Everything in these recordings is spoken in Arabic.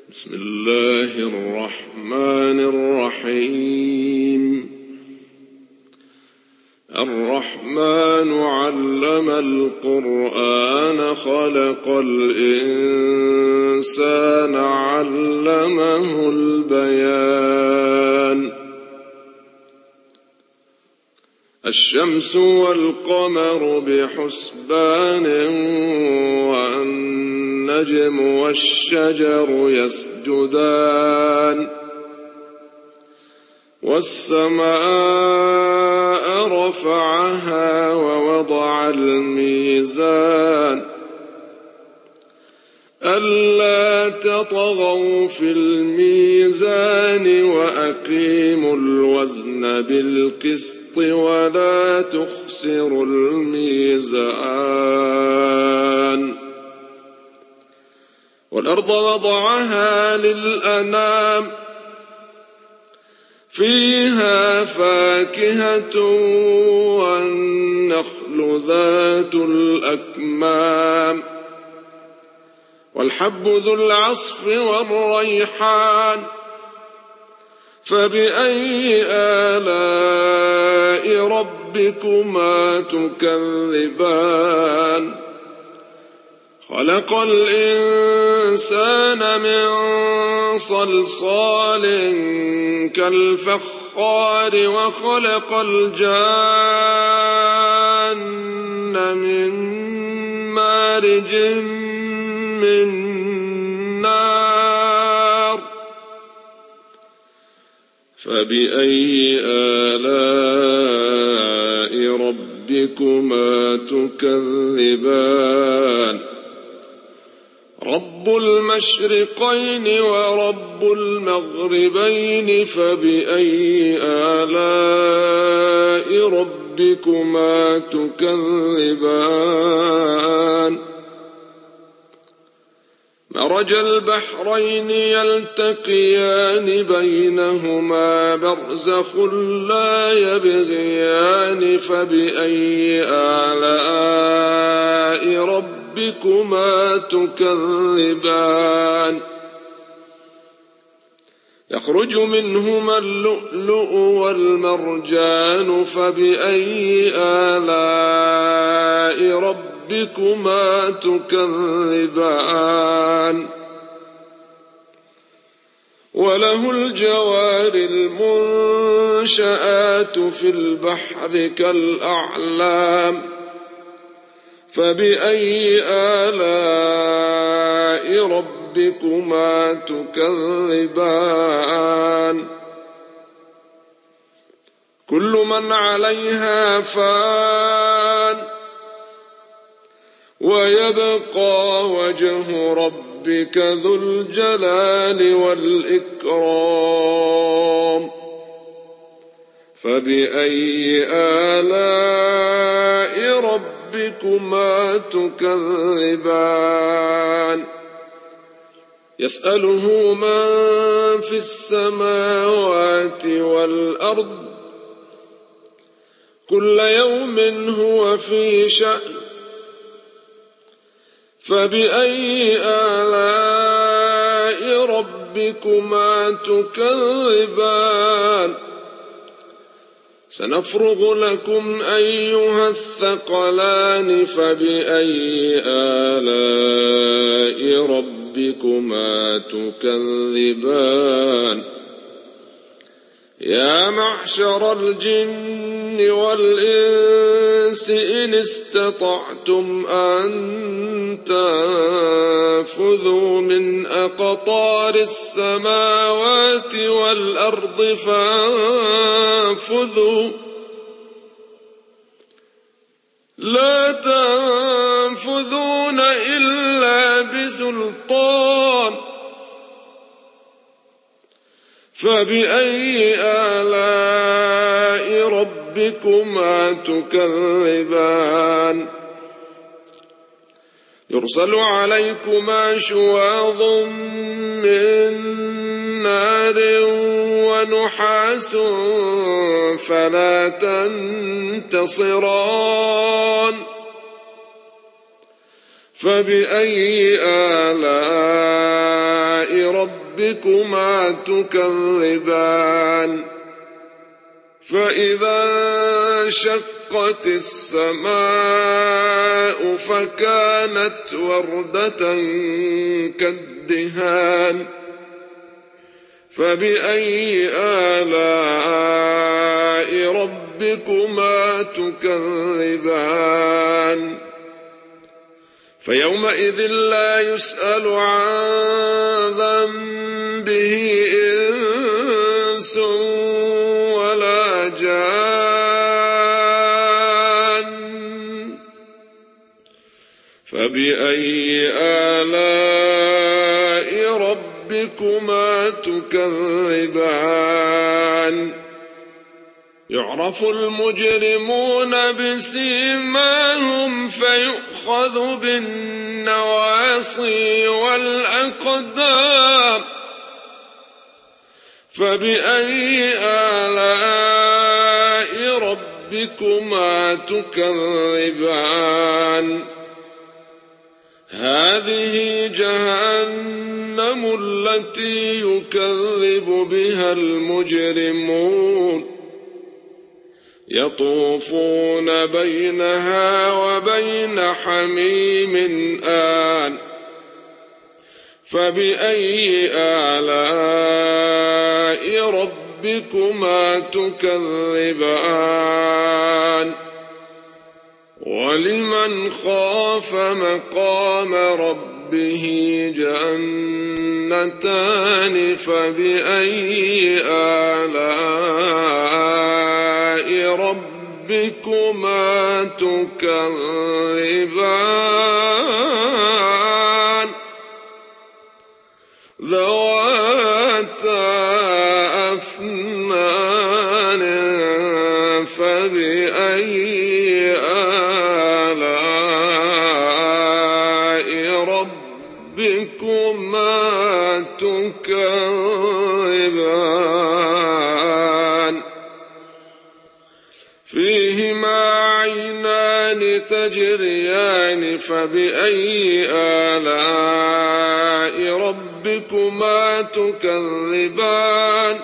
بسم الله الرحمن الرحيم. الرحمن علم القرآن خلق الإنسان علمه البيان. الشمس والقمر بحسبان والنجم والشجر يسجدان والسماء رفعها ووضع الميزان ألا تطغوا في الميزان وأقيموا الوزن بالقسط ولا تخسروا الميزان. والأرض وضعها للأنام فيها فاكهة والنخل ذات الأكمام والحب ذو العصف والريحان فبأي آلاء ربكما تكذبان. خلق الإنسان من صلصال كالفخار وخلق الجان من مارج من نار فبأي آلاء ربكما تكذبان. رب المشرقين ورب المغربين فبأي آلاء ربكما تكذبان. مرج البحرين يلتقيان بينهما برزخ لا يبغيان فبأي آلاء ربكما تكذبان. يخرج منهما اللؤلؤ والمرجان فبأي آلاء ربكما تكذبان. وله الجوار المنشآت في البحر كالأعلام فبأي آلاء ربكما تكذبان. كل من عليها فان ويبقى وجه ربك ذو الجلال والإكرام فبأي آلاء ربكما تكذبان. يسأله من في السماوات والأرض كل يوم هو في شأن فبأي آلاء ربكما تكذبان. سنفرغ لكم أيها الثقلان فبأي آلاء ربكما تكذبان. يا معشر الجن والإنس إن استطعتم أن تنفذوا من أقطار السماوات والأرض فانفذوا لا تنفذون إلا بسلطان فبأي آلاء ربكما تكذبان. يرسل عليكما شواظ من نار ونحاس فلا تنتصران فبأي آلاء ربكما تكذبان فإذا انشقت السماء فكانت وردة كالدهان فبأي آلاء ربكما تكذبان فيومئذ لا يسأل عن ذنبه إنس ولا جان فبأي آلاء ربكما تكذبان يعرف المجرمون بسيماهم فيؤخذ بالنواصي والأقدام فبأي آلاء ربكما تكذبان هذه جهنم التي يكذب بها المجرمون يطوفون بينها وبين حميم آن فبأي آلاء ربكما تكذبان ولمن خاف مقام ربه جنتان فبأي آلاء ربكما تكذبان ذواتا أفنان فبأي آلاء ربكما تكذبان فيهما عينان تجريان فبأي آلاء ربكما تكذبان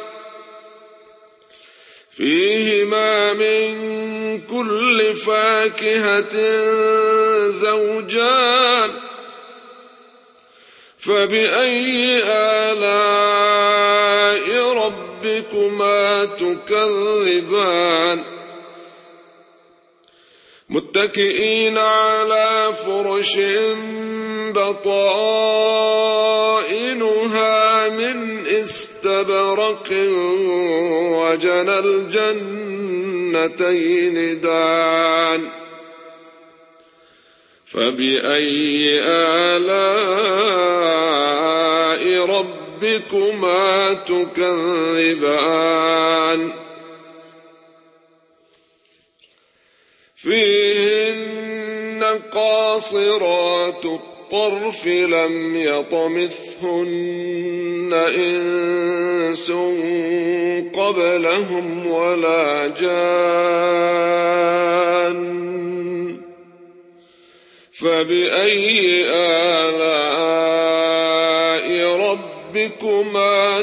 فيهما من كل فاكهة زوجان فبأي آلاء ربكما تكذبان متكئين على فرش بطائنها من استبرق وجنى الجنتين دان فبأي آلاء ربكما تكذبان فيهن قاصرات الطرف لم يطمثهن إنس قبلهم ولا جان فبأي آلاء ربكما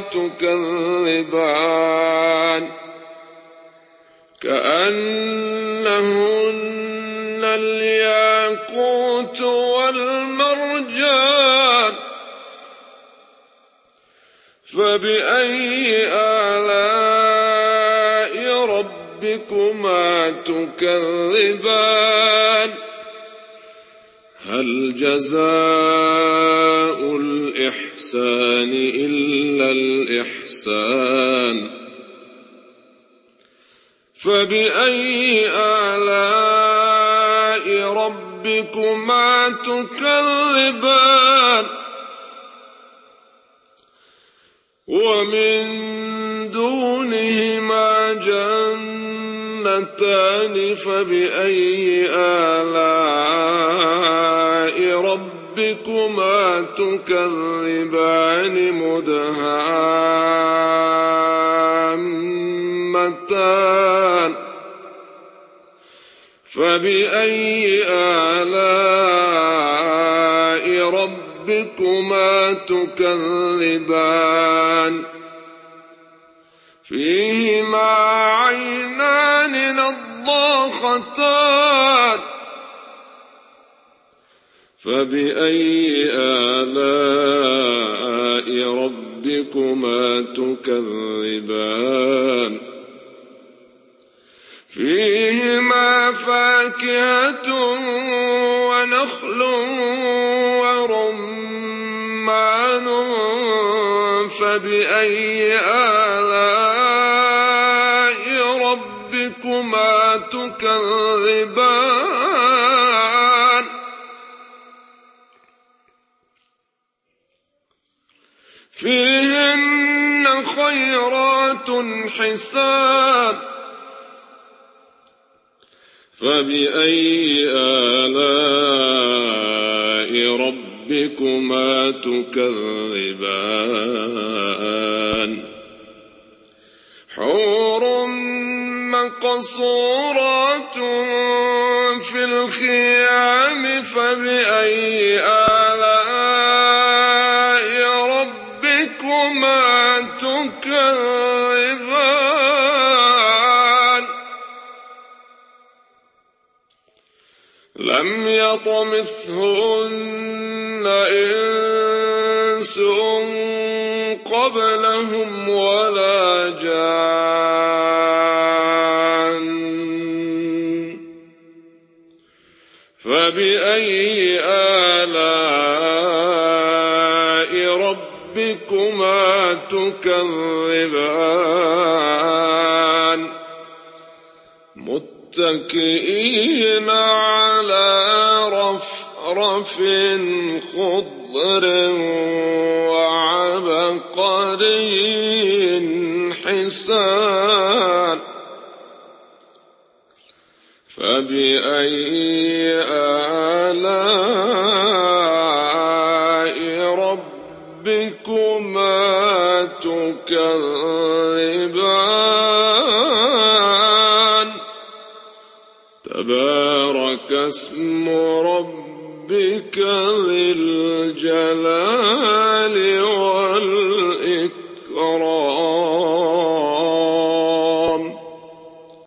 تكذبان كأنهن الياقوت والمرجان فبأي آلاء ربكما تكذبان هل جزاء الإحسان إلا الإحسان فبأي آلاء ربكما تكذبان ومن دونهما جنتان فبأي آلاء ربكما تكذبان مدهامتان فبأي آلاء ربكما ربكما تكذبان فيهما عينان نضاختان فبأي آلاء ربكما تكذبان فيهما فاكهة ونخل ورمان فبأي آلاء ربكما تكذبان فيهن خيرات حسان فبأي آلاء ربكما تكذبان حور مقصورات في الخيام فبأي آلاء ربكما تكذبان لم يطمثهن إنس قبلهم ولا جان فبأي آلاء ربكما تكذبان متكئين على رفرف خضر وعبقري حسان فبأي آلاء ربكما تكذبان تبارك اسم ربك ذي الجلال